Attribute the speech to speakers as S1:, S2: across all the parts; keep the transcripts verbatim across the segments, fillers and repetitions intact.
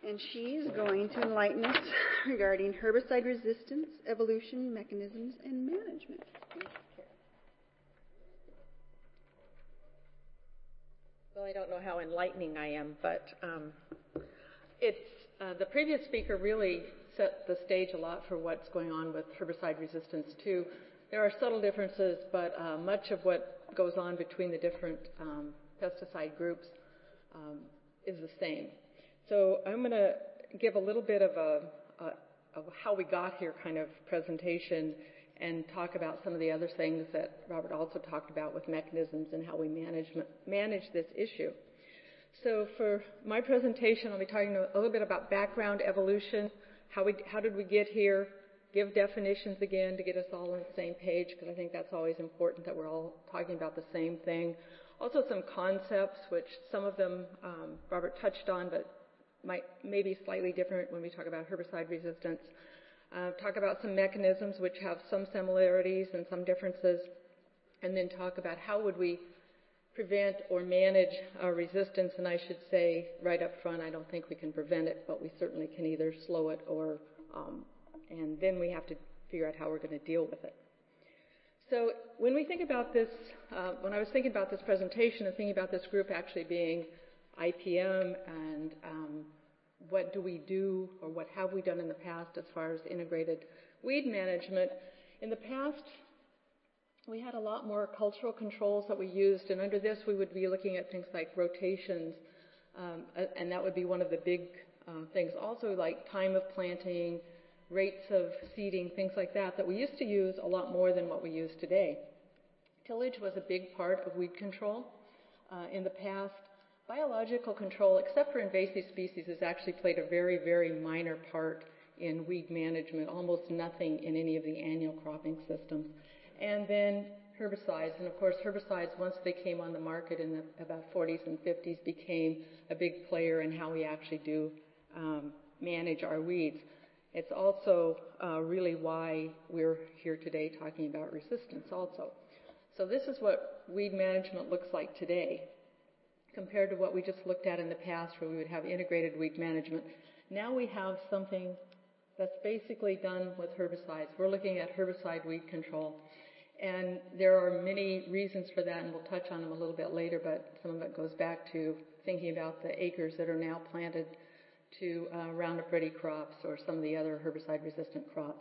S1: and she's going to enlighten us regarding herbicide resistance, evolution, mechanisms, and management.
S2: Well, I don't know how enlightening I am, but um, it's uh, the previous speaker really set the stage a lot for what's going on with herbicide resistance too. There are subtle differences, but uh, much of what goes on between the different um, pesticide groups um, is the same. So I'm going to give a little bit of a, a of how we got here kind of presentation and talk about some of the other things that Robert also talked about with mechanisms and how we manage manage this issue. So for my presentation, I'll be talking a little bit about background evolution, how we how did we get here, give definitions again to get us all on the same page, because I think that's always important that we're all talking about the same thing. Also some concepts, which some of them um, Robert touched on, but might maybe slightly different when we talk about herbicide resistance. Uh, talk about some mechanisms which have some similarities and some differences, and then talk about how would we prevent or manage our resistance. And I should say right up front, I don't think we can prevent it, but we certainly can either slow it or, um, and then we have to figure out how we're going to deal with it. So when we think about this, uh, when I was thinking about this presentation and thinking about this group actually being I P M and um, what do we do or what have we done in the past as far as integrated weed management. In the past, we had a lot more cultural controls that we used, and under this we would be looking at things like rotations, um, and that would be one of the big uh, things. Also like time of planting, rates of seeding, things like that, that we used to use a lot more than what we use today. Tillage was a big part of weed control uh, in the past. Biological control, except for invasive species, has actually played a very, very minor part in weed management, almost nothing in any of the annual cropping systems. And then herbicides, and of course herbicides, once they came on the market in the about forties and fifties, became a big player in how we actually do um, manage our weeds. It's also uh, really why we're here today talking about resistance also. So this is what weed management looks like today, compared to what we just looked at in the past where we would have integrated weed management. Now we have something that's basically done with herbicides. We're looking at herbicide weed control. And there are many reasons for that, and we'll touch on them a little bit later, but some of it goes back to thinking about the acres that are now planted to uh, Roundup Ready crops or some of the other herbicide-resistant crops.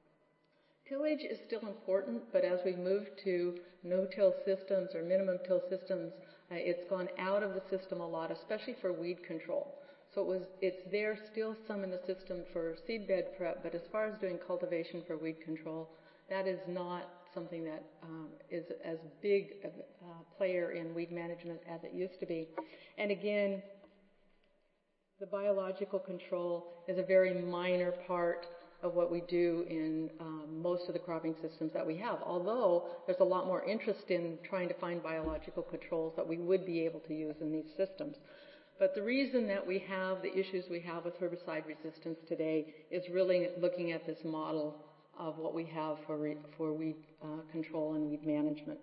S2: Tillage is still important, but as we move to no-till systems or minimum till systems, uh, it's gone out of the system a lot, especially for weed control. So it was, it's there still some in the system for seedbed prep, but as far as doing cultivation for weed control, that is not something that um, is as big a uh, player in weed management as it used to be. And again, the biological control is a very minor part of what we do in um, most of the cropping systems that we have, although there's a lot more interest in trying to find biological controls that we would be able to use in these systems. But the reason that we have the issues we have with herbicide resistance today is really looking at this model of what we have for, re for weed uh, control and weed management.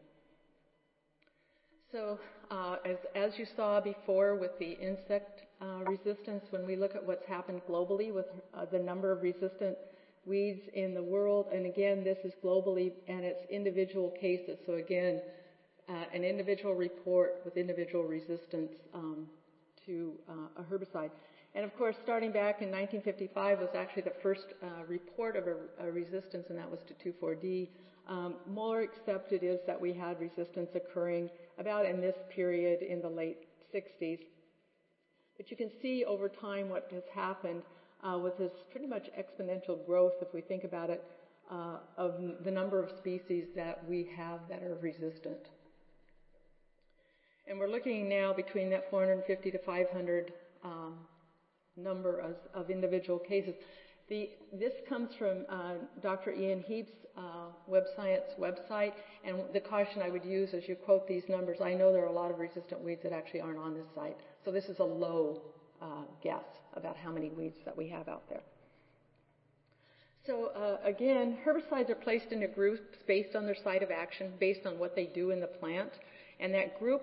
S2: So uh, as, as you saw before with the insect uh, resistance, when we look at what's happened globally with uh, the number of resistant weeds in the world, and again, this is globally and it's individual cases. So again, uh, an individual report with individual resistance um, to uh, a herbicide. And of course, starting back in nineteen fifty-five was actually the first uh, report of a, a resistance, and that was to two four D. Um, more accepted is that we had resistance occurring about in this period in the late sixties. But you can see over time what has happened uh, with this pretty much exponential growth, if we think about it, uh, of the number of species that we have that are resistant. And we're looking now between that four hundred fifty to five hundred um, number of, of individual cases. The, this comes from uh, Doctor Ian Heap's uh, Web Science website, and the caution I would use as you quote these numbers, I know there are a lot of resistant weeds that actually aren't on this site, so this is a low uh, guess about how many weeds that we have out there. So uh, again, herbicides are placed into groups based on their site of action, based on what they do in the plant, and that group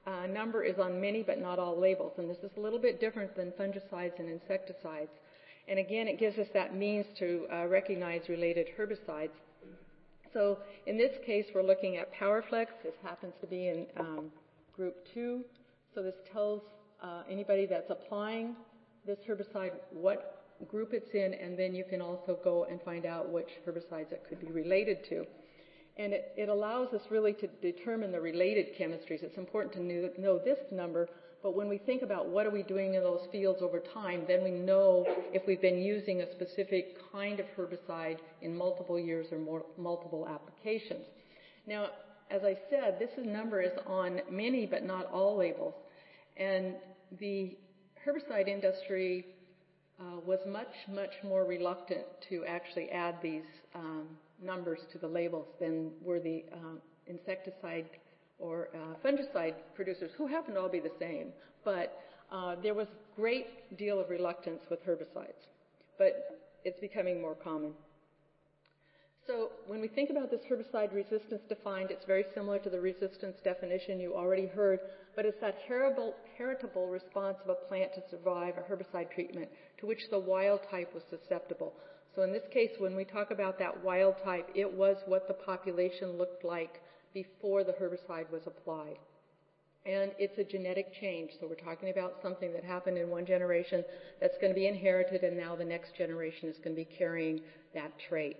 S2: uh, number is on many but not all labels, and this is a little bit different than fungicides and insecticides. And again, it gives us that means to uh, recognize related herbicides. So in this case, we're looking at PowerFlex. This happens to be in um, group two. So this tells uh, anybody that's applying this herbicide what group it's in, and then you can also go and find out which herbicides it could be related to. And it, it allows us really to determine the related chemistries. It's important to know, know this number, but when we think about what are we doing in those fields over time, then we know if we've been using a specific kind of herbicide in multiple years or more, multiple applications. Now, as I said, this number is on many but not all labels. And the herbicide industry uh, was much, much more reluctant to actually add these um, numbers to the labels than were the uh, insecticide or uh, fungicide producers, who happen to all be the same. But uh, there was a great deal of reluctance with herbicides. But it's becoming more common. So when we think about this herbicide resistance defined, it's very similar to the resistance definition you already heard, but it's that heritable, heritable response of a plant to survive a herbicide treatment to which the wild type was susceptible. So in this case, when we talk about that wild type, it was what the population looked like before the herbicide was applied. And it's a genetic change, so we're talking about something that happened in one generation that's going to be inherited, and now the next generation is going to be carrying that trait.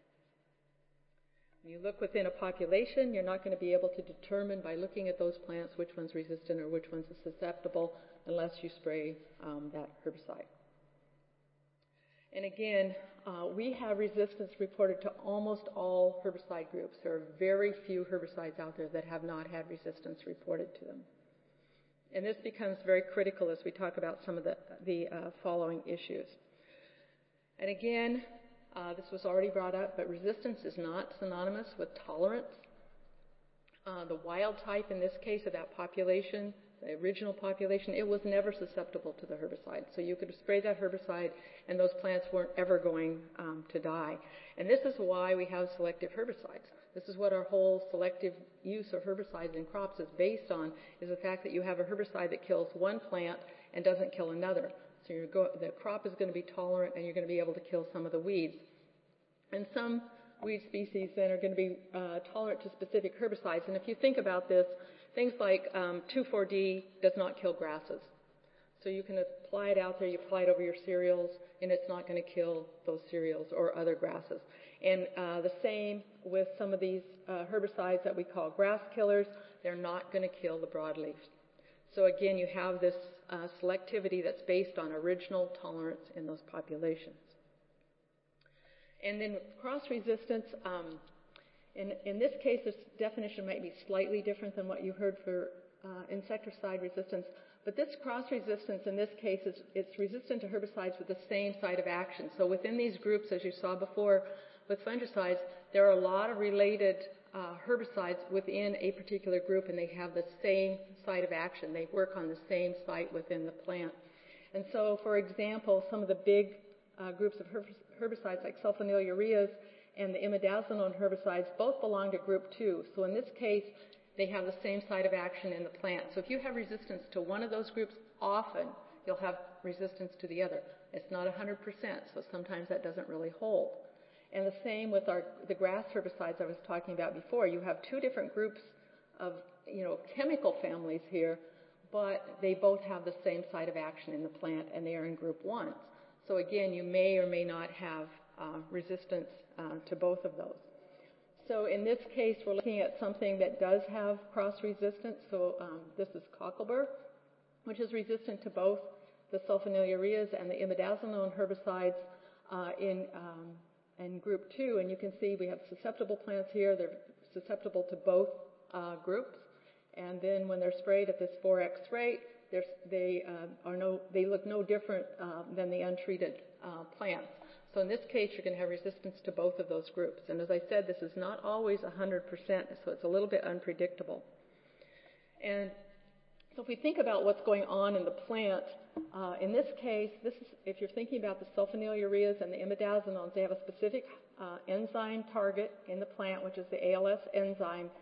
S2: When you look within a population, you're not going to be able to determine by looking at those plants which one's resistant or which one's susceptible unless you spray um, that herbicide. And again, uh, we have resistance reported to almost all herbicide groups. There are very few herbicides out there that have not had resistance reported to them. And this becomes very critical as we talk about some of the, the uh, following issues. And again, uh, this was already brought up, but resistance is not synonymous with tolerance. Uh, the wild type in this case of that population, the original population, it was never susceptible to the herbicide. So you could spray that herbicide and those plants weren't ever going um, to die. And this is why we have selective herbicides. This is what our whole selective use of herbicides in crops is based on, is the fact that you have a herbicide that kills one plant and doesn't kill another. So you're go- the crop is going to be tolerant and you're going to be able to kill some of the weeds. And some weed species then are going to be uh, tolerant to specific herbicides. And if you think about this, things like um, two four D does not kill grasses. So you can apply it out there, you apply it over your cereals, and it's not going to kill those cereals or other grasses. And uh, the same with some of these uh, herbicides that we call grass killers. They're not going to kill the broadleaf. So again, you have this uh, selectivity that's based on original tolerance in those populations. And then cross-resistance, um, in, in this case, this definition might be slightly different than what you heard for uh, insecticide resistance. But this cross-resistance in this case is it's resistant to herbicides with the same site of action. So within these groups, as you saw before with fungicides, there are a lot of related uh, herbicides within a particular group, and they have the same site of action. They work on the same site within the plant. And so, for example, some of the big uh, groups of herbicides like sulfonylureas and the imidazoline herbicides both belong to group two. So in this case, they have the same site of action in the plant. So if you have resistance to one of those groups, often you'll have resistance to the other. It's not one hundred percent, so sometimes that doesn't really hold. And the same with our, the grass herbicides I was talking about before. You have two different groups of, you know, chemical families here, but they both have the same site of action in the plant, and they are in group one. So again, you may or may not have uh, resistance uh, to both of those. So in this case, we're looking at something that does have cross-resistance. So um, this is cocklebur, which is resistant to both the sulfonylureas and the imidazoline herbicides uh, in, um, in group two. And you can see we have susceptible plants here. They're susceptible to both uh, groups. And then when they're sprayed at this four X rate, they uh, are no, they look no different uh, than the untreated uh, plants. So in this case, you're going to have resistance to both of those groups. And as I said, this is not always one hundred percent, so it's a little bit unpredictable. And so if we think about what's going on in the plant, uh, in this case, this is, if you're thinking about the sulfonylureas and the imidazolines, they have a specific uh, enzyme target in the plant, which is the A L S enzyme.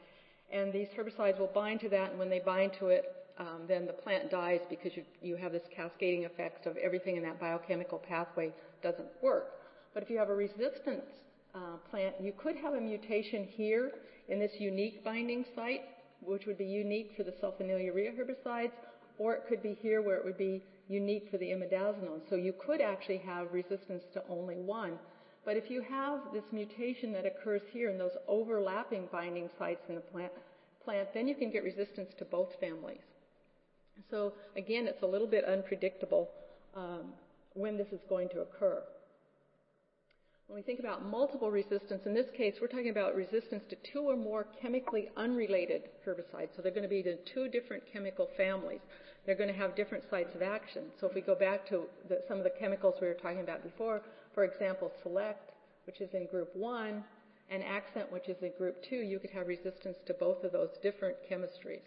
S2: And these herbicides will bind to that, and when they bind to it, um, then the plant dies because you, you have this cascading effect of everything in that biochemical pathway doesn't work. But if you have a resistant uh, plant, you could have a mutation here in this unique binding site, which would be unique for the sulfonylurea herbicides, or it could be here where it would be unique for the imidazolone. So you could actually have resistance to only one. But if you have this mutation that occurs here in those overlapping binding sites in the plant, plant, then you can get resistance to both families. So again, it's a little bit unpredictable um, when this is going to occur. When we think about multiple resistance, in this case, we're talking about resistance to two or more chemically unrelated herbicides. So they're going to be in two different chemical families. They're going to have different sites of action. So if we go back to the, some of the chemicals we were talking about before, for example, Select, which is in group one, and Accent, which is in group two, you could have resistance to both of those different chemistries.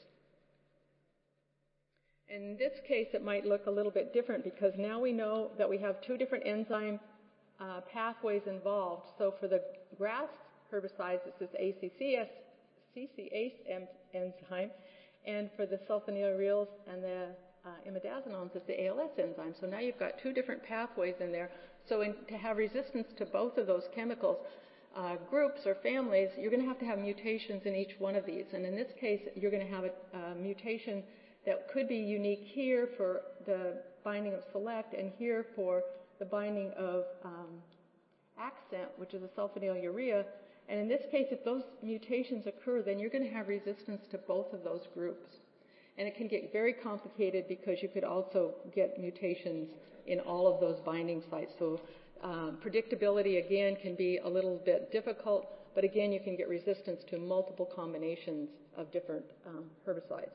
S2: In this case, it might look a little bit different because now we know that we have two different enzyme uh, pathways involved. So for the grass herbicides, it's this A C C S, C C A S enzyme, and for the sulfonylureas and the uh, imidazoles, it's the A L S enzyme. So now you've got two different pathways in there. So in, to have resistance to both of those chemicals, uh, groups or families, you're going to have to have mutations in each one of these. And in this case, you're going to have a, a mutation that could be unique here for the binding of Select and here for the binding of um, Accent, which is a sulfonylurea. And in this case, if those mutations occur, then you're going to have resistance to both of those groups. And it can get very complicated because you could also get mutations in all of those binding sites. So um, predictability, again, can be a little bit difficult, but again, you can get resistance to multiple combinations of different um, herbicides.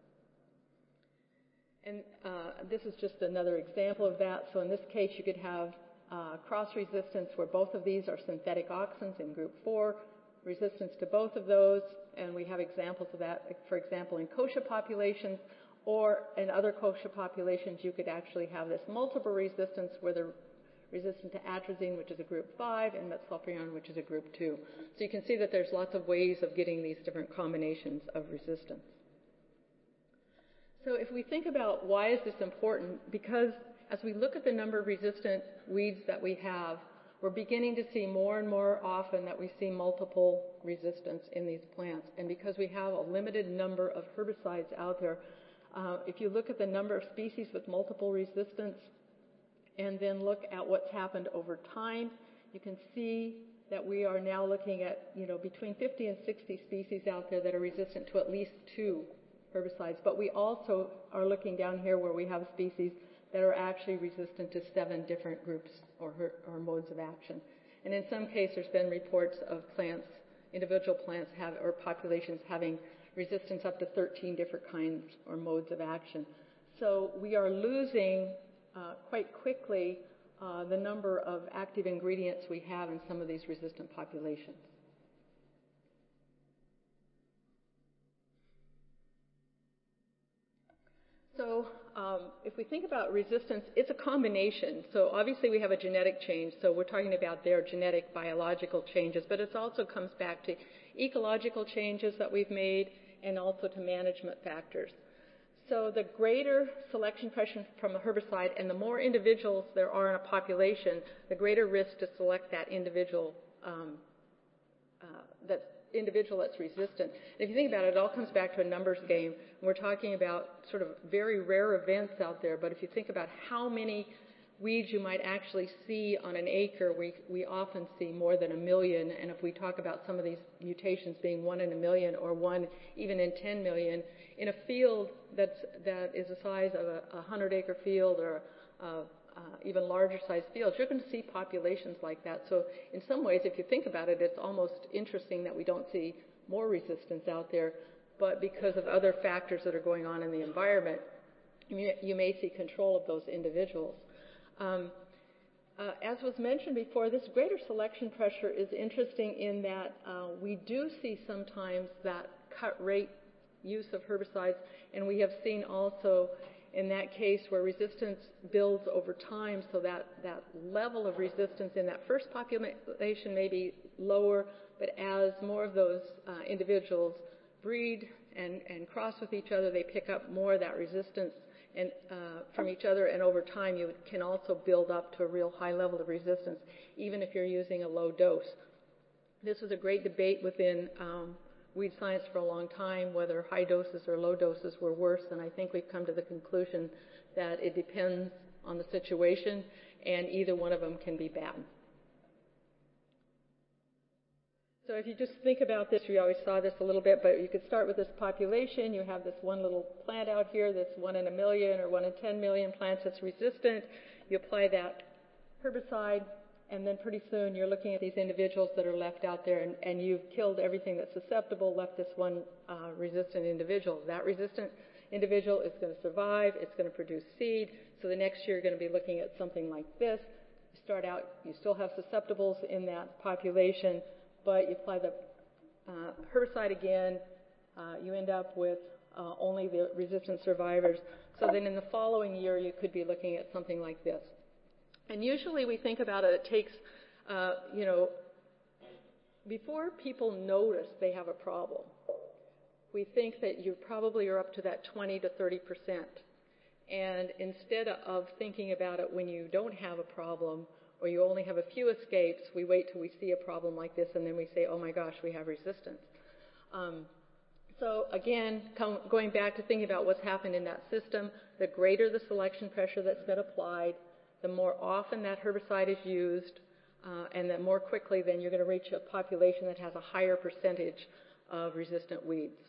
S2: And uh, this is just another example of that. So in this case, you could have uh, cross-resistance where both of these are synthetic auxins in group four, resistance to both of those, and we have examples of that, for example, in kochia populations, or in other kochia populations, you could actually have this multiple resistance where they're resistant to atrazine, which is a group five, and metsulfuron, which is a group two. So you can see that there's lots of ways of getting these different combinations of resistance. So if we think about why is this important, because as we look at the number of resistant weeds that we have, we're beginning to see more and more often that we see multiple resistance in these plants. And because we have a limited number of herbicides out there, uh, if you look at the number of species with multiple resistance and then look at what's happened over time, you can see that we are now looking at, you know, between fifty and sixty species out there that are resistant to at least two herbicides. But we also are looking down here where we have species that are actually resistant to seven different groups or, or modes of action. And in some cases, there's been reports of plants, individual plants have, or populations having resistance up to thirteen different kinds or modes of action. So we are losing uh, quite quickly uh, the number of active ingredients we have in some of these resistant populations. So um, if we think about resistance, it's a combination. So obviously we have a genetic change, so we're talking about their genetic biological changes, but it also comes back to ecological changes that we've made and also to management factors. So the greater selection pressure from a herbicide and the more individuals there are in a population, the greater risk to select that individual um, uh, that's individual that's resistant. And if you think about it, it all comes back to a numbers game. We're talking about sort of very rare events out there, but if you think about how many weeds you might actually see on an acre, we, we often see more than a million. And if we talk about some of these mutations being one in a million or one even in ten million, in a field that's, that is the size of a, a hundred acre field or a, Uh, even larger sized fields, you're going to see populations like that. So in some ways, if you think about it, it's almost interesting that we don't see more resistance out there, but because of other factors that are going on in the environment, you, you may see control of those individuals. Um, uh, as was mentioned before, this greater selection pressure is interesting in that uh, we do see sometimes that cut rate use of herbicides, and we have seen also in that case where resistance builds over time, so that, that level of resistance in that first population may be lower, but as more of those uh, individuals breed and, and cross with each other, they pick up more of that resistance and, uh, from each other, and over time you can also build up to a real high level of resistance, even if you're using a low dose. This was a great debate within um, weed science for a long time, whether high doses or low doses were worse, and I think we've come to the conclusion that it depends on the situation, and either one of them can be bad. So if you just think about this, we always saw this a little bit, but you could start with this population. You have this one little plant out here that's one in a million or one in ten million plants that's resistant. You apply that herbicide, and then pretty soon you're looking at these individuals that are left out there, and, and you've killed everything that's susceptible, left this one uh, resistant individual. That resistant individual is going to survive. It's going to produce seed. So the next year you're going to be looking at something like this. You start out, you still have susceptibles in that population, but you apply the uh, herbicide again, uh, you end up with uh, only the resistant survivors. So then in the following year, you could be looking at something like this. And usually we think about it, it takes, uh, you know, before people notice they have a problem, we think that you probably are up to that twenty to thirty percent. And instead of thinking about it when you don't have a problem, or you only have a few escapes, we wait till we see a problem like this, and then we say, oh my gosh, we have resistance. Um, so again, come, going back to thinking about what's happened in that system, the greater the selection pressure that's been applied, the more often that herbicide is used, uh, and the more quickly then you're going to reach a population that has a higher percentage of resistant weeds.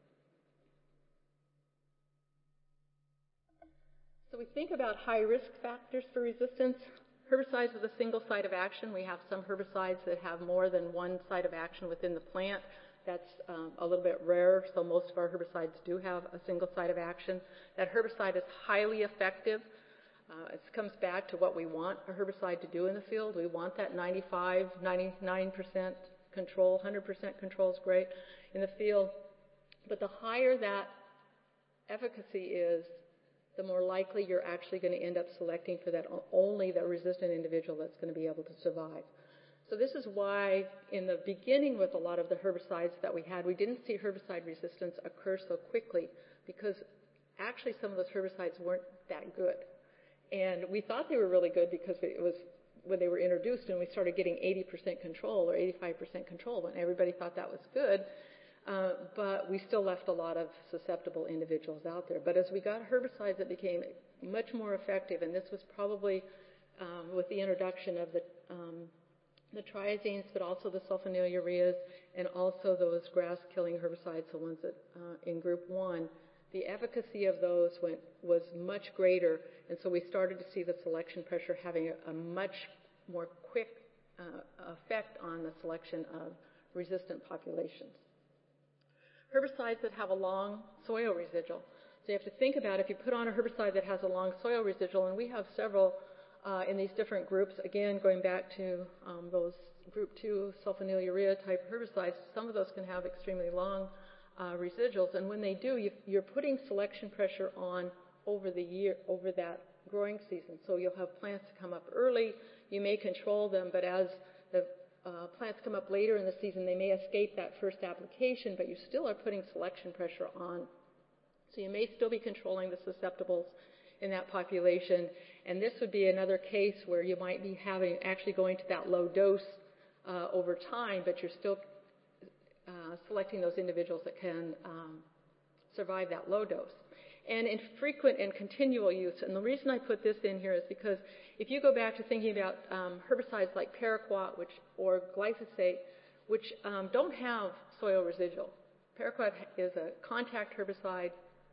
S2: So we think about high risk factors for resistance. Herbicides with a single site of action. We have some herbicides that have more than one site of action within the plant. That's um, a little bit rare, so most of our herbicides do have a single site of action. That herbicide is highly effective. Uh, it comes back to what we want a herbicide to do in the field. We want that ninety-five, ninety-nine percent control, one hundred percent control is great in the field. But the higher that efficacy is, the more likely you're actually going to end up selecting for that only the resistant individual that's going to be able to survive. So this is why in the beginning with a lot of the herbicides that we had, we didn't see herbicide resistance occur so quickly, because actually some of those herbicides weren't that good. And we thought they were really good because it was when they were introduced and we started getting eighty percent control or eighty-five percent control, and everybody thought that was good. Uh, but we still left a lot of susceptible individuals out there. But as we got herbicides that became much more effective, and this was probably um, with the introduction of the, um, the triazines, but also the sulfonylureas, and also those grass-killing herbicides, the ones that uh, in group one, the efficacy of those went, was much greater, and so we started to see the selection pressure having a, a much more quick uh, effect on the selection of resistant populations. Herbicides that have a long soil residual. So you have to think about if you put on a herbicide that has a long soil residual, and we have several uh, in these different groups, again, going back to um, those group two sulfonylurea type herbicides, some of those can have extremely long uh, residuals, and when they do, you, you're putting selection pressure on over the year, over that growing season. So you'll have plants come up early, you may control them, but as the Uh, plants come up later in the season, they may escape that first application, but you still are putting selection pressure on. So you may still be controlling the susceptibles in that population, and this would be another case where you might be having actually going to that low dose uh, over time, but you're still uh, selecting those individuals that can um, survive that low dose. And in frequent and continual use, and the reason I put this in here is because if you go back to thinking about um, herbicides like paraquat which, or glyphosate, which um, don't have soil residual. Paraquat is a contact herbicide.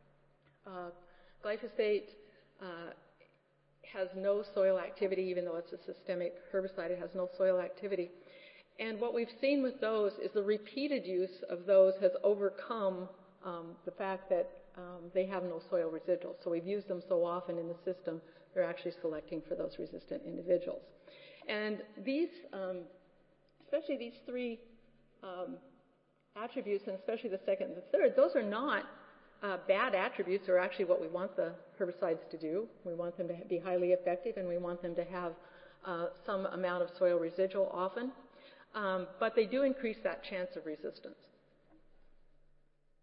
S2: Uh, glyphosate uh, has no soil activity, even though it's a systemic herbicide. It has no soil activity. And what we've seen with those is the repeated use of those has overcome um, the fact that Um, they have no soil residual. So we've used them so often in the system, they're actually selecting for those resistant individuals. And these, um, especially these three um, attributes, and especially the second and the third, those are not uh, bad attributes. They're actually what we want the herbicides to do. We want them to be highly effective, and we want them to have uh, some amount of soil residual often. Um, but they do increase that chance of resistance.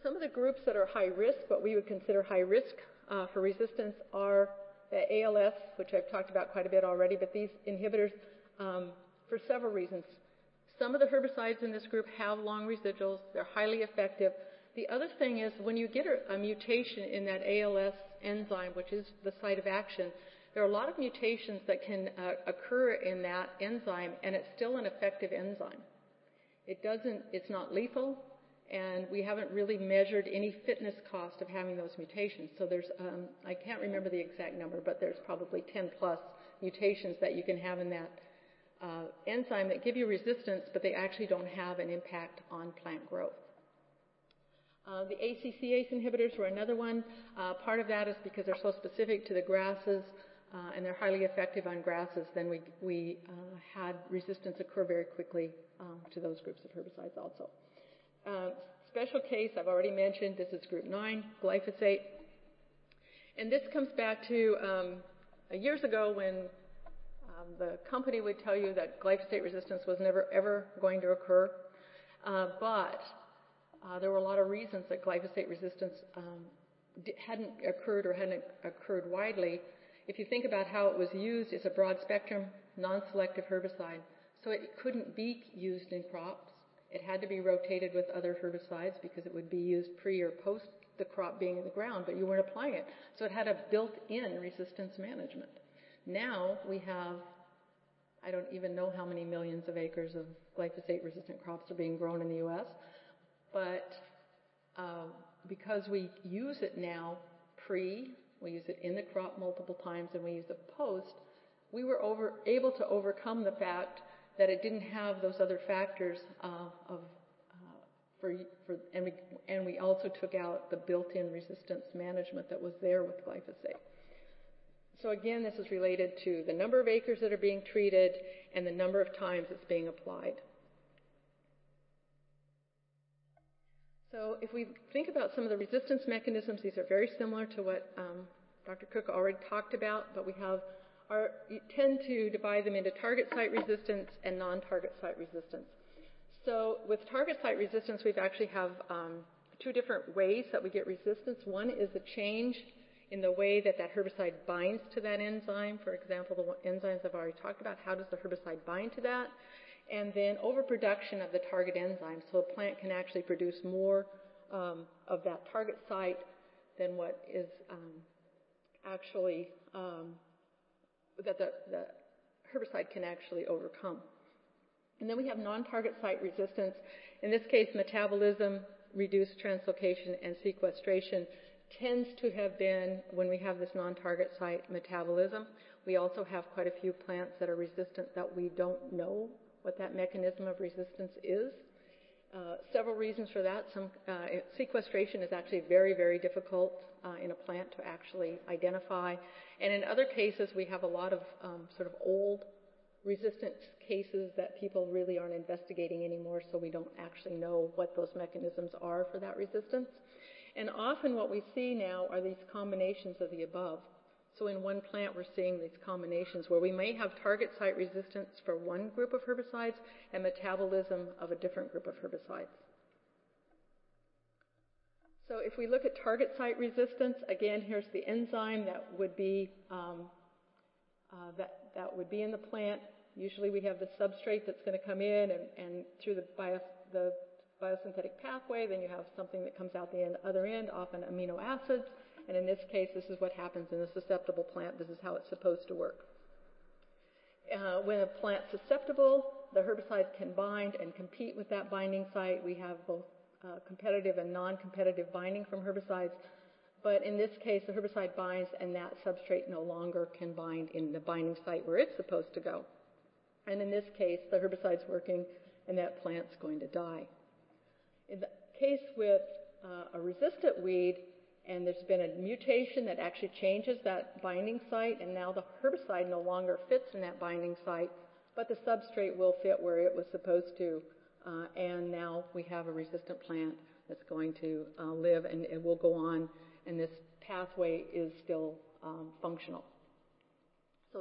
S2: some of the groups that are high risk, what we would consider high risk uh, for resistance, are the A L S, which I've talked about quite a bit already, but these inhibitors, um, for several reasons. Some of the herbicides in this group have long residuals. They're highly effective. The other thing is when you get a, a mutation in that A L S enzyme, which is the site of action, there are a lot of mutations that can uh, occur in that enzyme, and it's still an effective enzyme. It doesn't, it's not lethal, and we haven't really measured any fitness cost of having those mutations. So there's, um, I can't remember the exact number, but there's probably ten plus mutations that you can have in that uh, enzyme that give you resistance, but they actually don't have an impact on plant growth. Uh, the A C C A C E inhibitors were another one. Uh, part of that is because they're so specific to the grasses uh, and they're highly effective on grasses, then we, we uh, had resistance occur very quickly um, to those groups of herbicides also. Uh, special case, I've already mentioned, this is group nine, glyphosate. And this comes back to um, years ago when um, the company would tell you that glyphosate resistance was never ever going to occur. Uh, but uh, there were a lot of reasons that glyphosate resistance um, hadn't occurred or hadn't occurred widely. If you think about how it was used, it's a broad spectrum, non-selective herbicide. So it couldn't be used in crops. It had to be rotated with other herbicides because it would be used pre or post the crop being in the ground, but you weren't applying it. So it had a built-in resistance management. Now we have, I don't even know how many millions of acres of glyphosate-resistant crops are being grown in the U S, but uh, because we use it now pre, we use it in the crop multiple times, and we use it post, we were over, able to overcome the fact that it didn't have those other factors uh, of, uh, for, for, and, we, and we also took out the built-in resistance management that was there with glyphosate. So again, this is related to the number of acres that are being treated and the number of times it's being applied. So if we think about some of the resistance mechanisms, these are very similar to what um, Doctor Cook already talked about, but we have Are, you tend to divide them into target site resistance and non-target site resistance. So with target site resistance, we actually have um, two different ways that we get resistance. One is a change in the way that that herbicide binds to that enzyme. For example, the enzymes I've already talked about, how does the herbicide bind to that? And then overproduction of the target enzyme. So a plant can actually produce more um, of that target site than what is um, actually um, that the, the herbicide can actually overcome. And then we have non-target site resistance. In this case, metabolism, reduced translocation, and sequestration tends to have been, when we have this non-target site metabolism, we also have quite a few plants that are resistant that we don't know what that mechanism of resistance is. Uh, several reasons for that. Some uh, sequestration is actually very, very difficult uh, in a plant to actually identify. And in other cases, we have a lot of um, sort of old resistant cases that people really aren't investigating anymore, so we don't actually know what those mechanisms are for that resistance. And often what we see now are these combinations of the above. So in one plant, we're seeing these combinations where we may have target site resistance for one group of herbicides and metabolism of a different group of herbicides. So if we look at target site resistance, again, here's the enzyme that would be um, uh, that that would be in the plant. Usually, we have the substrate that's going to come in, and, and through the, bio, the biosynthetic pathway, then you have something that comes out the end, other end, often amino acids. And in this case, this is what happens in a susceptible plant. This is how it's supposed to work. Uh, when a plant's susceptible, the herbicides can bind and compete with that binding site. We have both uh, competitive and non-competitive binding from herbicides. But in this case, the herbicide binds and that substrate no longer can bind in the binding site where it's supposed to go. And in this case, the herbicide's working and that plant's going to die. In the case with uh, a resistant weed, and there's been a mutation that actually changes that binding site, and now the herbicide no longer fits in that binding site, but the substrate will fit where it was supposed to, uh, and now we have a resistant plant that's going to uh, live, and it will go on, and this pathway is still um, functional. So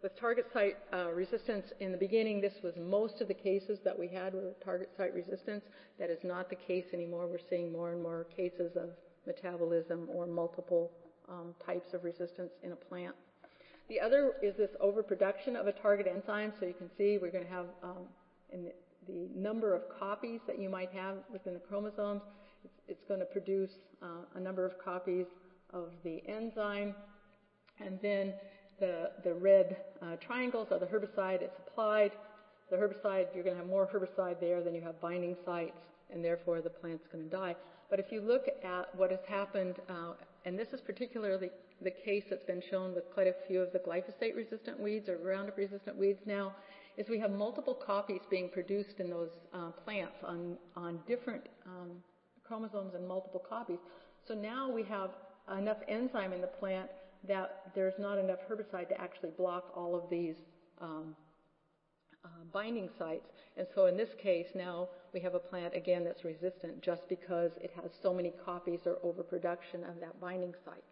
S2: With target site uh, resistance in the beginning, this was most of the cases that we had were target site resistance. That is not the case anymore. We're seeing more and more cases of metabolism or multiple um, types of resistance in a plant. The other is this overproduction of a target enzyme. So you can see we're going to have um, in the, the number of copies that you might have within the chromosomes. It's, it's going to produce uh, a number of copies of the enzyme, and then the, the red uh, triangles are the herbicide. It's applied. The herbicide, you're going to have more herbicide there than you have binding sites, and therefore the plant's going to die. But if you look at what has happened, uh, and this is particularly the case that's been shown with quite a few of the glyphosate-resistant weeds or Roundup-resistant weeds now, is we have multiple copies being produced in those uh, plants on, on different um, chromosomes and multiple copies. So now we have enough enzyme in the plant that there's not enough herbicide to actually block all of these um, uh, binding sites. And so in this case, now we have a plant, again, that's resistant just because it has so many copies or overproduction of that binding site.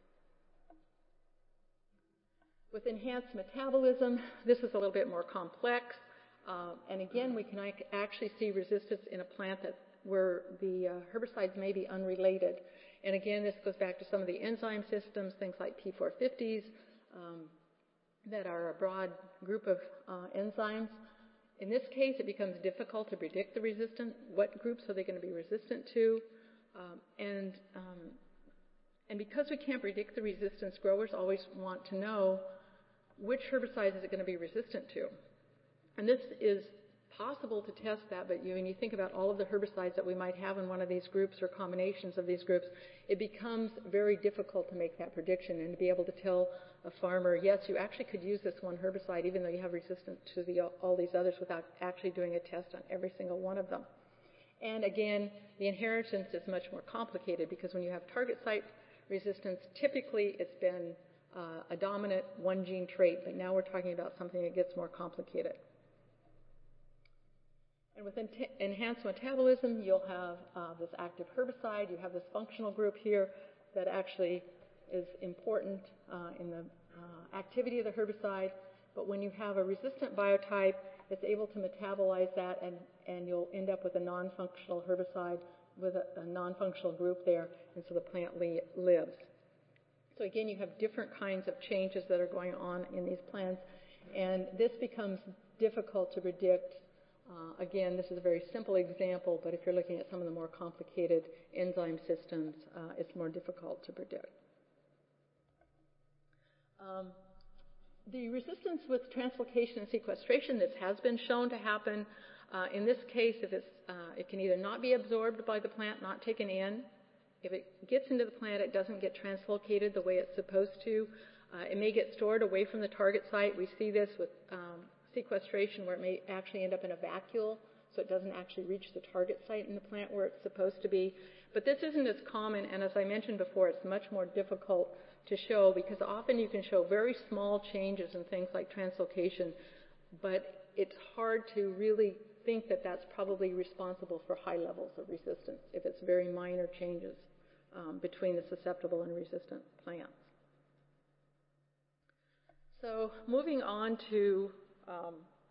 S2: With enhanced metabolism, this is a little bit more complex. Uh, and again, we can actually see resistance in a plant that where the uh, herbicides may be unrelated. And again, this goes back to some of the enzyme systems, things like P four fifties, um, that are a broad group of uh, enzymes. In this case, it becomes difficult to predict the resistance. What groups are they going to be resistant to? Um, and, um, and because we can't predict the resistance, growers always want to know which herbicide is it going to be resistant to. And this is possible to test that, but you, when you think about all of the herbicides that we might have in one of these groups or combinations of these groups, it becomes very difficult to make that prediction and to be able to tell a farmer, yes, you actually could use this one herbicide even though you have resistance to the, all these others without actually doing a test on every single one of them. And again, the inheritance is much more complicated because when you have target site resistance, typically it's been uh, a dominant one gene trait, but now we're talking about something that gets more complicated. And with en- enhanced metabolism, you'll have uh, this active herbicide. You have this functional group here that actually is important uh, in the uh, activity of the herbicide. But when you have a resistant biotype, it's able to metabolize that, and, and you'll end up with a non-functional herbicide with a, a non-functional group there, and so the plant li- lives. So again, you have different kinds of changes that are going on in these plants, and this becomes difficult to predict. Uh, again, this is a very simple example, but if you're looking at some of the more complicated enzyme systems, uh, it's more difficult to predict. Um, the resistance with translocation and sequestration, this has been shown to happen. Uh, in this case, if it's, uh, it can either not be absorbed by the plant, not taken in. If it gets into the plant, it doesn't get translocated the way it's supposed to. Uh, it may get stored away from the target site. We see this with um, sequestration where it may actually end up in a vacuole, so it doesn't actually reach the target site in the plant where it's supposed to be. But this isn't as common, and as I mentioned before, it's much more difficult to show because often you can show very small changes in things like translocation, but it's hard to really think that that's probably responsible for high levels of resistance if it's very minor changes um, between the susceptible and resistant plants. So moving on to um,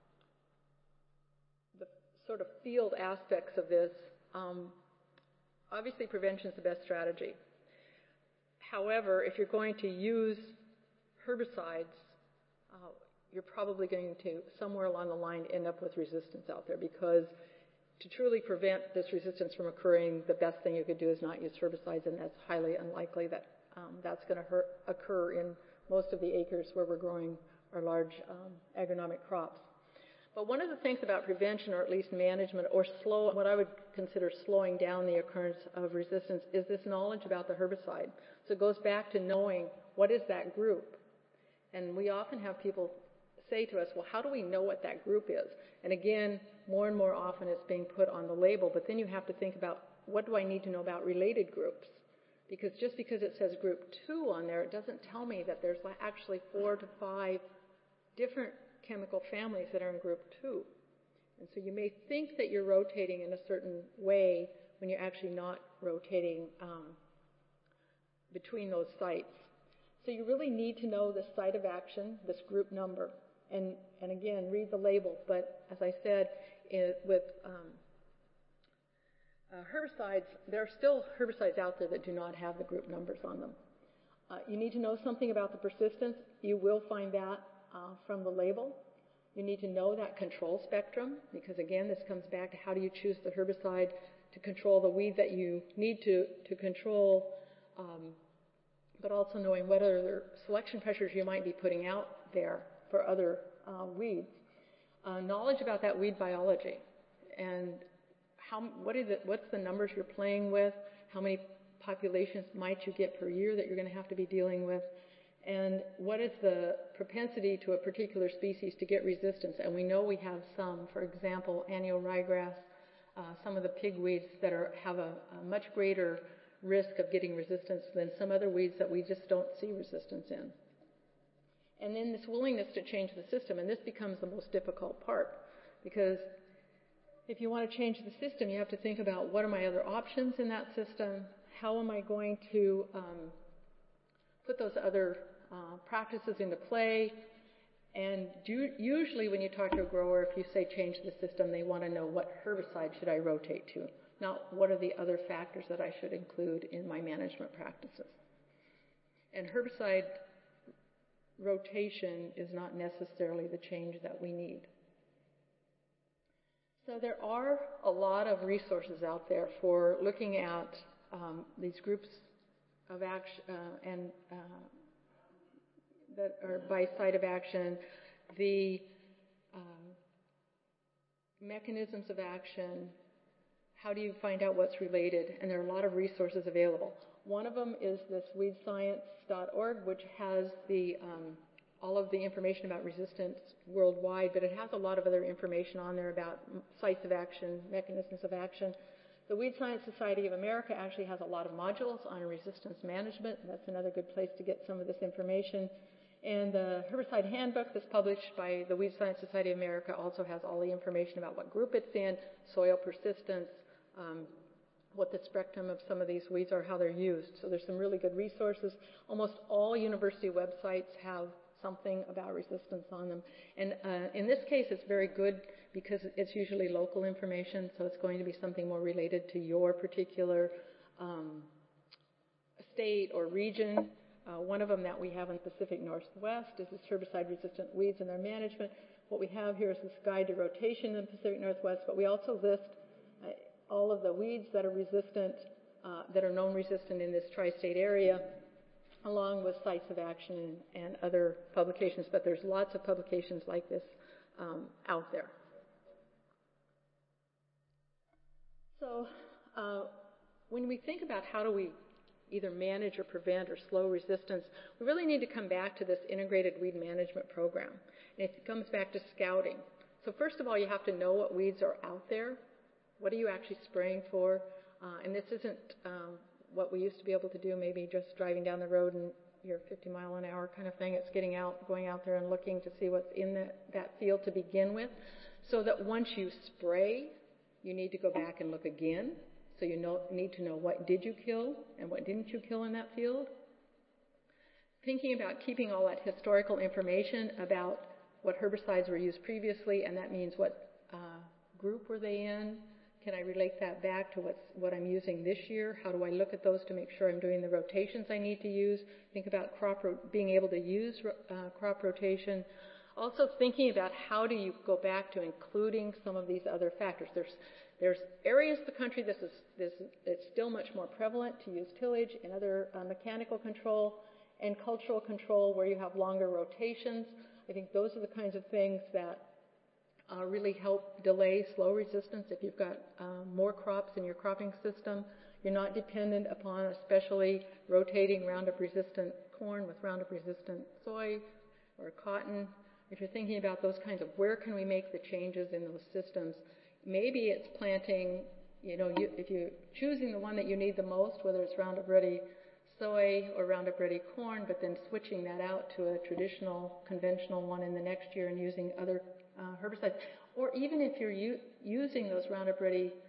S2: the sort of field aspects of this, um, obviously prevention is the best strategy. However, if you're going to use herbicides, uh, you're probably going to, somewhere along the line, end up with resistance out there because to truly prevent this resistance from occurring, the best thing you could do is not use herbicides, and that's highly unlikely that um, that's going to occur in most of the acres where we're growing our large um, agronomic crops. But one of the things about prevention, or at least management, or slow, what I would consider slowing down the occurrence of resistance, is this knowledge about the herbicide. So it goes back to knowing what is that group. And we often have people say to us, well, how do we know what that group is? And again, more and more often it's being put on the label, but then you have to think about what do I need to know about related groups? Because just because it says group two on there, it doesn't tell me that there's actually four to five different chemical families that are in group two. And so you may think that you're rotating in a certain way when you're actually not rotating um, between those sites. So you really need to know the site of action, this group number, and, and again, read the label. But as I said, it, with um, uh, herbicides, there are still herbicides out there that do not have the group numbers on them. Uh, you need to know something about the persistence. You will find that uh, from the label. You need to know that control spectrum, because again, this comes back to how do you choose the herbicide to control the weed that you need to, to control, um, but also knowing what other selection pressures you might be putting out there for other uh, weeds. Uh, knowledge about that weed biology and how, what is it, what's the numbers you're playing with, how many populations might you get per year that you're going to have to be dealing with, and what is the propensity to a particular species to get resistance. And we know we have some, for example, annual ryegrass, uh, some of the pigweeds that are, have a, a much greater risk of getting resistance than some other weeds that we just don't see resistance in. And then this willingness to change the system, and this becomes the most difficult part, because if you want to change the system, you have to think about what are my other options in that system, how am I going to um, put those other uh, practices into play. And do, usually when you talk to a grower, if you say change the system, they want to know what herbicide should I rotate to, not what are the other factors that I should include in my management practices. And herbicide rotation is not necessarily the change that we need. So there are a lot of resources out there for looking at um, these groups of action uh, and uh, that are by site of action, the uh, mechanisms of action, how do you find out what's related, and there are a lot of resources available. One of them is this weed science dot org, which has the um, all of the information about resistance worldwide, but it has a lot of other information on there about sites of action, mechanisms of action. The Weed Science Society of America actually has a lot of modules on resistance management, and that's another good place to get some of this information. And the Herbicide Handbook that's published by the Weed Science Society of America also has all the information about what group it's in, soil persistence, um, what the spectrum of some of these weeds are, how they're used. So there's some really good resources. Almost all university websites have something about resistance on them. And uh, in this case, it's very good because it's usually local information, so it's going to be something more related to your particular um, state or region. Uh, one of them that we have in the Pacific Northwest is this herbicide-resistant weeds and their management. What we have here is this guide to rotation in the Pacific Northwest, but we also list uh, all of the weeds that are resistant, uh, that are known resistant in this tri-state area, along with sites of action and, and other publications. But there's lots of publications like this um, out there. So uh, when we think about how do we either manage or prevent or slow resistance, we really need to come back to this integrated weed management program. And it comes back to scouting. So first of all, you have to know what weeds are out there. What are you actually spraying for? Uh, and this isn't um, what we used to be able to do, maybe just driving down the road and you're fifty mile an hour kind of thing. It's getting out, going out there and looking to see what's in that, that field to begin with, so that once you spray, you need to go back and look again. So you know, need to know what did you kill and what didn't you kill in that field. Thinking about keeping all that historical information about what herbicides were used previously, and that means what uh, group were they in? Can I relate that back to what's, what I'm using this year? How do I look at those to make sure I'm doing the rotations I need to use? Think about crop ro- being able to use uh, crop rotation. Also thinking about how do you go back to including some of these other factors. There's There's areas of the country this is this it's still much more prevalent to use tillage and other uh, mechanical control and cultural control where you have longer rotations. I think those are the kinds of things that uh, really help delay slow resistance. If you've got uh, more crops in your cropping system, you're not dependent upon especially rotating Roundup-resistant corn with Roundup-resistant soy or cotton. If you're thinking about those kinds of where can we make the changes in those systems, maybe it's planting, you know, you, if you're choosing the one that you need the most, whether it's Roundup Ready soy or Roundup Ready corn, but then switching that out to a traditional, conventional one in the next year and using other uh, herbicides. Or even if you're u- using those Roundup Ready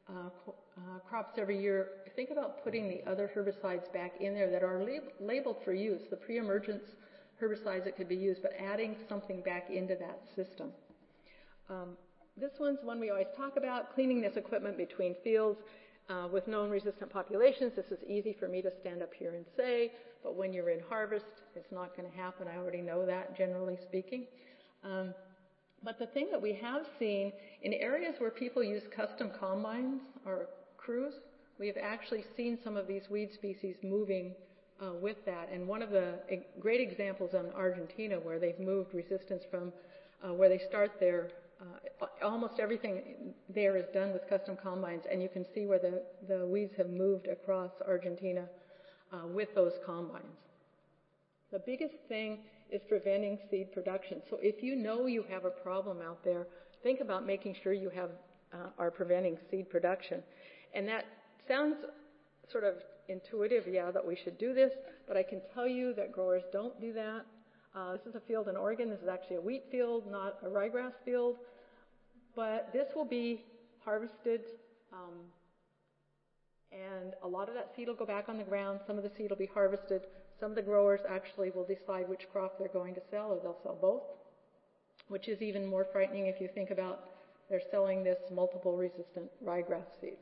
S2: uh, uh, crops every year, think about putting the other herbicides back in there that are lab- labeled for use, the pre-emergence herbicides that could be used, but adding something back into that system. Um, this one's one we always talk about, cleaning this equipment between fields uh, with known resistant populations. This is easy for me to stand up here and say, but when you're in harvest, it's not going to happen. I already know that, generally speaking. Um, but the thing that we have seen in areas where people use custom combines or crews, we have actually seen some of these weed species moving uh, with that. And one of the e- great examples in Argentina where they've moved resistance from uh, where they start their Uh, almost everything there is done with custom combines, and you can see where the, the weeds have moved across Argentina uh, with those combines. The biggest thing is preventing seed production. So if you know you have a problem out there, think about making sure you have uh, are preventing seed production. And that sounds sort of intuitive, yeah, that we should do this, but I can tell you that growers don't do that. Uh, this is a field in Oregon. This is actually a wheat field, not a ryegrass field. But this will be harvested, um, and a lot of that seed will go back on the ground. Some of the seed will be harvested. Some of the growers actually will decide which crop they're going to sell, or they'll sell both, which is even more frightening if you think about they're selling this multiple resistant ryegrass seed.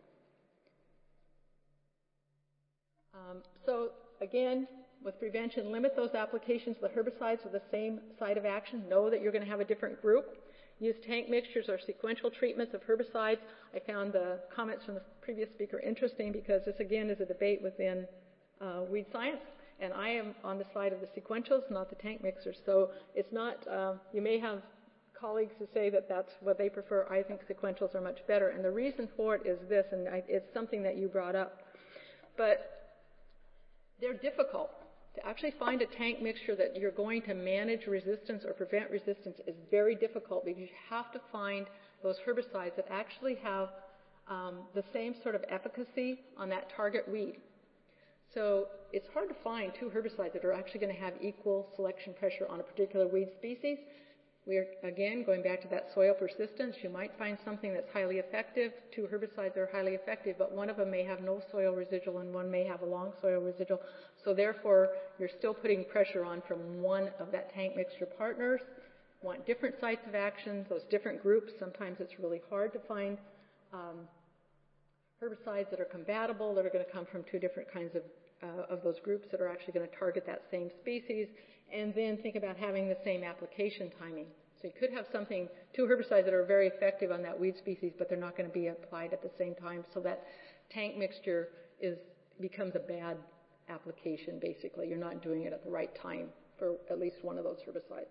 S2: Um, so again, with prevention, limit those applications of the herbicides with the same site of action. Know that you're going to have a different group. Use tank mixtures or sequential treatments of herbicides. I found the comments from the previous speaker interesting because this, again, is a debate within uh, weed science, and I am on the side of the sequentials, not the tank mixers. So it's not, uh, you may have colleagues who say that that's what they prefer. I think sequentials are much better, and the reason for it is this, and I, it's something that you brought up. But they're difficult. To actually find a tank mixture that you're going to manage resistance or prevent resistance is very difficult because you have to find those herbicides that actually have um, the same sort of efficacy on that target weed. So it's hard to find two herbicides that are actually going to have equal selection pressure on a particular weed species. We're, again, going back to that soil persistence. You might find something that's highly effective, two herbicides that are highly effective, but one of them may have no soil residual and one may have a long soil residual. So therefore, you're still putting pressure on from one of that tank mixture partners. Want different sites of action, those different groups. Sometimes it's really hard to find um, herbicides that are compatible, that are going to come from two different kinds of, uh, of those groups that are actually going to target that same species. And then think about having the same application timing. So you could have something, two herbicides that are very effective on that weed species, but they're not going to be applied at the same time. So that tank mixture is becomes a bad application, basically. You're not doing it at the right time for at least one of those herbicides.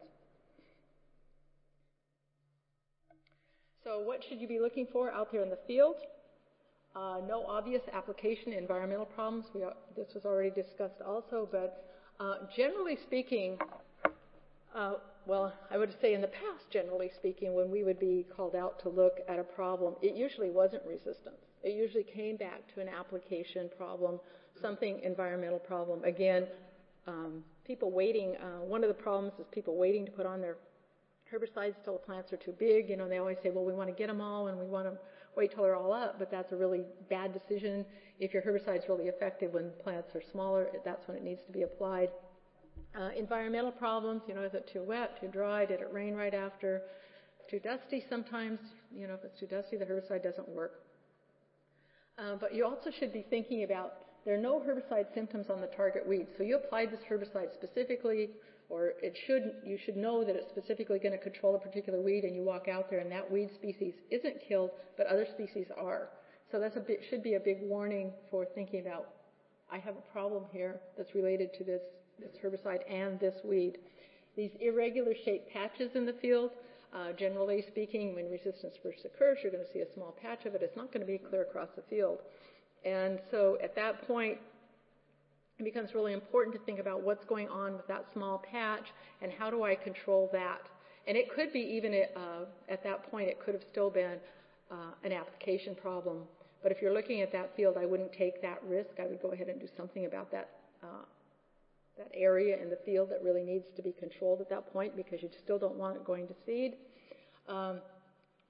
S2: So what should you be looking for out there in the field? Uh, no obvious application environmental problems. We, this was already discussed also, but uh, generally speaking, uh, well, I would say in the past, generally speaking, when we would be called out to look at a problem, it usually wasn't resistance. It usually came back to an application problem, something environmental problem. Again, um, people waiting, uh, one of the problems is people waiting to put on their herbicides till the plants are too big. You know, they always say, well, we want to get them all and we want to wait till they're all up, but that's a really bad decision. If your herbicide's really effective when plants are smaller, that's when it needs to be applied. Uh, environmental problems, you know, is it too wet, too dry, did it rain right after? Too dusty sometimes, you know, if it's too dusty, the herbicide doesn't work. Uh, but you also should be thinking about, there are no herbicide symptoms on the target weed. So you applied this herbicide specifically, or it should, you should know that it's specifically going to control a particular weed, and you walk out there and that weed species isn't killed, but other species are. So that's a bit, should be a big warning for thinking about, I have a problem here that's related to this, this herbicide and this weed. These irregular shaped patches in the field, uh, generally speaking, when resistance first occurs, you're going to see a small patch of it. It's not going to be clear across the field. And so at that point, it becomes really important to think about what's going on with that small patch and how do I control that. And it could be even uh, at that point, it could have still been uh, an application problem. But if you're looking at that field, I wouldn't take that risk. I would go ahead and do something about that uh, that area in the field that really needs to be controlled at that point because you still don't want it going to seed. Um,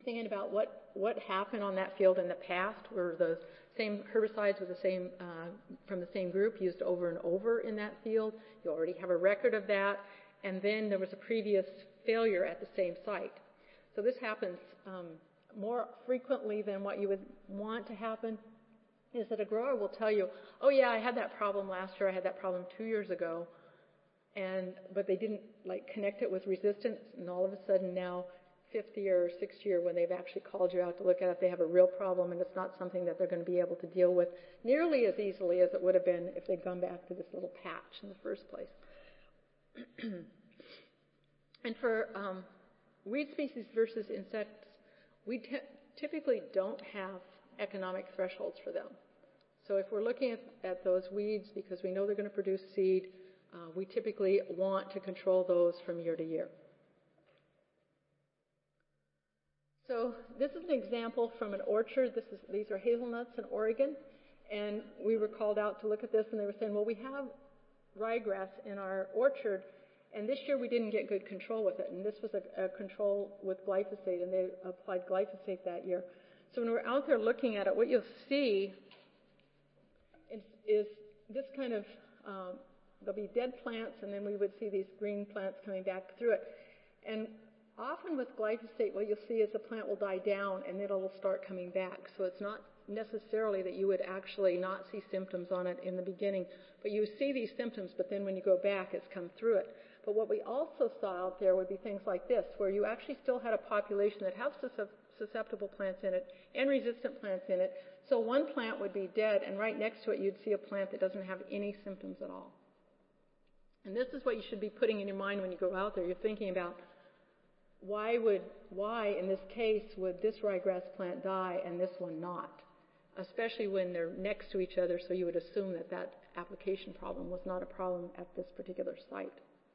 S2: thinking about what, what happened on that field in the past. Were the same herbicides with the same, uh, from the same group used over and over in that field? You already have a record of that. And then there was a previous failure at the same site. So this happens um, more frequently than what you would want to happen, is that a grower will tell you, oh yeah, I had that problem last year, I had that problem two years ago, and but they didn't like connect it with resistance, and all of a sudden now, fifth year or sixth year, when they've actually called you out to look at it, they have a real problem, and it's not something that they're going to be able to deal with nearly as easily as it would have been if they'd gone back to this little patch in the first place. And for um, weed species versus insects, we t- typically don't have economic thresholds for them. So if we're looking at, at those weeds because we know they're going to produce seed, uh, we typically want to control those from year to year. So this is an example from an orchard. This is, these are hazelnuts in Oregon. And we were called out to look at this, and they were saying, well, we have ryegrass in our orchard, and this year we didn't get good control with it. And this was a, a control with glyphosate, and they applied glyphosate that year. So when we're out there looking at it, what you'll see is, is this kind of, um, there'll be dead plants, and then we would see these green plants coming back through it. And often with glyphosate, what you'll see is the plant will die down, and then it'll start coming back. So it's not necessarily that you would actually not see symptoms on it in the beginning, but you see these symptoms, but then when you go back, it's come through it. But what we also saw out there would be things like this, where you actually still had a population that has susceptible plants in it and resistant plants in it. So one plant would be dead, and right next to it you'd see a plant that doesn't have any symptoms at all. And this is what you should be putting in your mind when you go out there. You're thinking about why would, why in this case would this ryegrass plant die and this one not? Especially when they're next to each other, so you would assume that that application problem was not a problem at this particular site.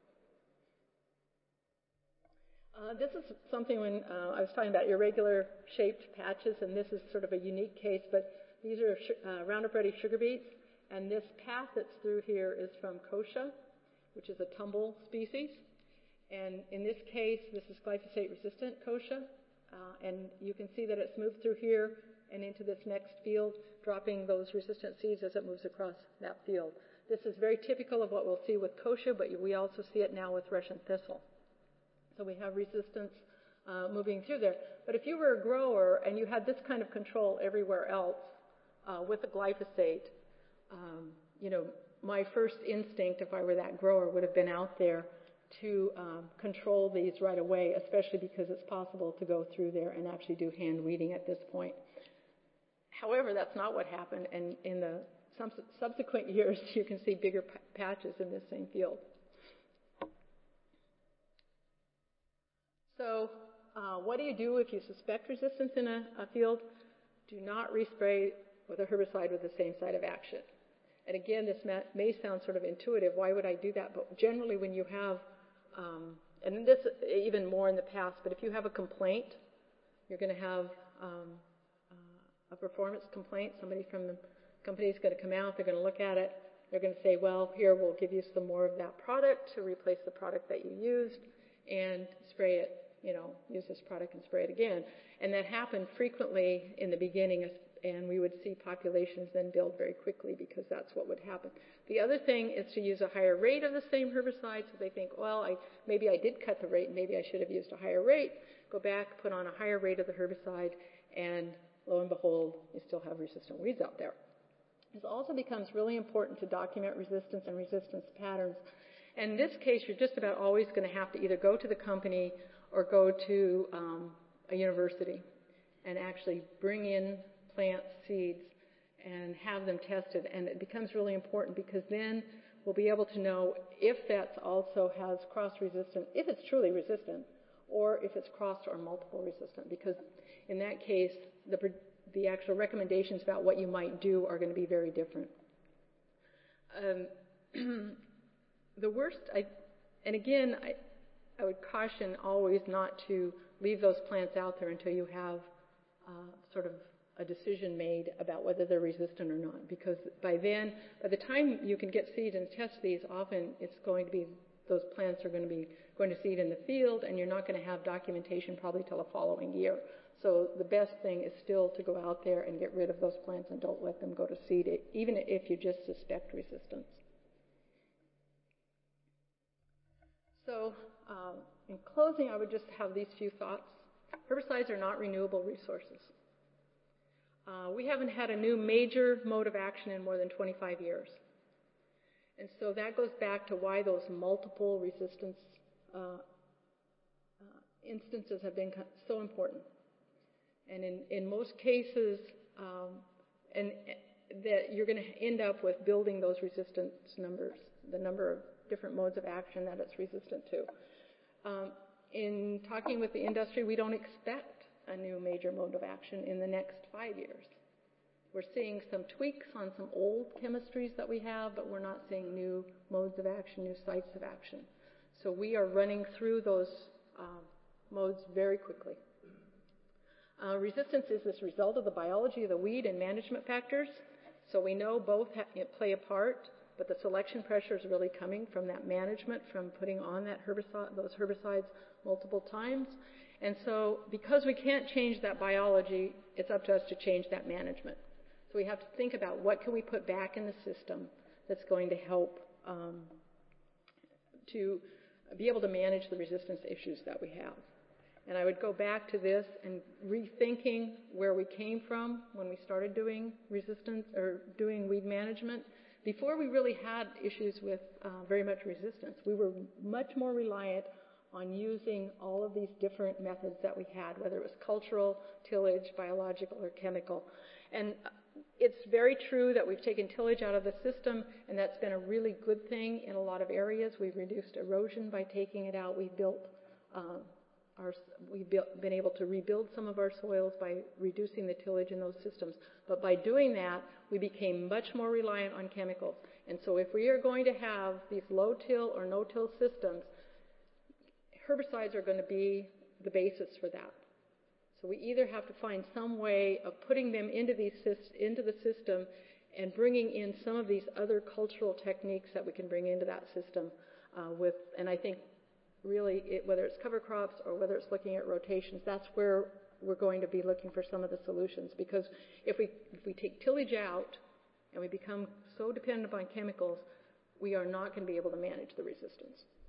S2: Uh, this is something when uh, I was talking about irregular shaped patches, and this is sort of a unique case, but these are uh, Roundup Ready sugar beets, and this path that's through here is from kochia, which is a tumble species. And in this case, this is glyphosate-resistant kochia, uh, and you can see that it's moved through here and into this next field, dropping those resistant seeds as it moves across that field. This is very typical of what we'll see with kochia, but we also see it now with Russian thistle. So we have resistance uh, moving through there. But if you were a grower and you had this kind of control everywhere else uh, with the glyphosate, um, you know, my first instinct, if I were that grower, would have been out there to um, control these right away, especially because it's possible to go through there and actually do hand weeding at this point. However, that's not what happened, and in the subsequent years, you can see bigger p- patches in this same field. So uh, what do you do if you suspect resistance in a, a field? Do not respray with a herbicide with the same site of action. And again, this may, may sound sort of intuitive. Why would I do that? But generally when you have, um, and this even more in the past, but if you have a complaint, you're going to have um, uh, a performance complaint. Somebody from the company is going to come out. They're going to look at it. They're going to say, well, here, we'll give you some more of that product to replace the product that you used and spray it. You know, use this product and spray it again. And that happened frequently in the beginning, and we would see populations then build very quickly because that's what would happen. The other thing is to use a higher rate of the same herbicide, so they think, well, I, maybe I did cut the rate, maybe I should have used a higher rate. Go back, put on a higher rate of the herbicide, and lo and behold, you still have resistant weeds out there. It also becomes really important to document resistance and resistance patterns. And in this case, you're just about always going to have to either go to the company or go to um, a university and actually bring in plant seeds and have them tested. And it becomes really important because then we'll be able to know if that also has cross-resistant, if it's truly resistant, or if it's cross or multiple resistant, because in that case, the, the actual recommendations about what you might do are going to be very different. Um, the worst, I, and again, I, I would caution always not to leave those plants out there until you have uh, sort of a decision made about whether they're resistant or not. Because by then, by the time you can get seed and test these, often it's going to be, those plants are going to be going to seed in the field, and you're not going to have documentation probably till the following year. So the best thing is still to go out there and get rid of those plants and don't let them go to seed, even if you just suspect resistance. So um, in closing, I would just have these few thoughts. Herbicides are not renewable resources. Uh, we haven't had a new major mode of action in more than twenty-five years. And so that goes back to why those multiple resistance uh, uh, instances have been so important. And in, in most cases, um, and that you're going to end up with building those resistance numbers, the number of different modes of action that it's resistant to. Um, in talking with the industry, we don't expect a new major mode of action in the next five years. We're seeing some tweaks on some old chemistries that we have, but we're not seeing new modes of action, new sites of action. So we are running through those um, modes very quickly. Uh, resistance is this result of the biology of the weed and management factors. So we know both ha- play a part, but the selection pressure is really coming from that management, from putting on that herbicide, those herbicides multiple times. And so because we can't change that biology, it's up to us to change that management. So we have to think about what can we put back in the system that's going to help um, to be able to manage the resistance issues that we have. And I would go back to this and rethinking where we came from when we started doing resistance or doing weed management. Before we really had issues with uh, very much resistance, we were much more reliant on using all of these different methods that we had, whether it was cultural, tillage, biological, or chemical. And it's very true that we've taken tillage out of the system, and that's been a really good thing in a lot of areas. We've reduced erosion by taking it out. We've built um, Our, we've built, been able to rebuild some of our soils by reducing the tillage in those systems. But by doing that, we became much more reliant on chemicals. And so if we are going to have these low-till or no-till systems, herbicides are going to be the basis for that. So we either have to find some way of putting them into, these, into the system and bringing in some of these other cultural techniques that we can bring into that system uh, with, and I think really, it, whether it's cover crops or whether it's looking at rotations, that's where we're going to be looking for some of the solutions. Because if we if we take tillage out and we become so dependent upon chemicals, we are not going to be able to manage the resistance.